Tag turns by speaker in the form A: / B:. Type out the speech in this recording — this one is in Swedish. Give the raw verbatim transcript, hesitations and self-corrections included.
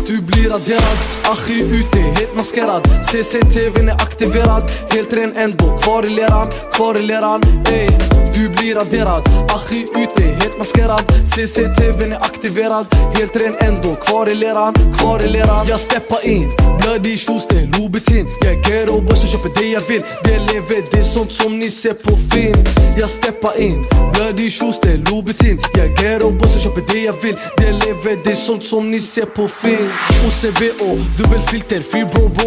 A: du blir raderad. Achi ute, helt maskerad. C C T V:n är aktiverad. Helt ren ändå, kvar i leran, kvar i leran. Ey, du blir raderad. Achi ute, helt maskerad. C C T V:n är aktiverad. Helt ren ändå, kvar i leran, kvar i leran. Jag steppar in, bloody shoes, det är Louboutin. Jag är ghetto boy som köper det jag vill. Det lever, det är sånt som ni ser på film. Jag steppar in, bloody shoes, det är Louboutin. Jag är ghetto boy som köper det jag vill. Det lever, det är sånt som ni ser på film. O C B O, dubbelfilter, free bro bro.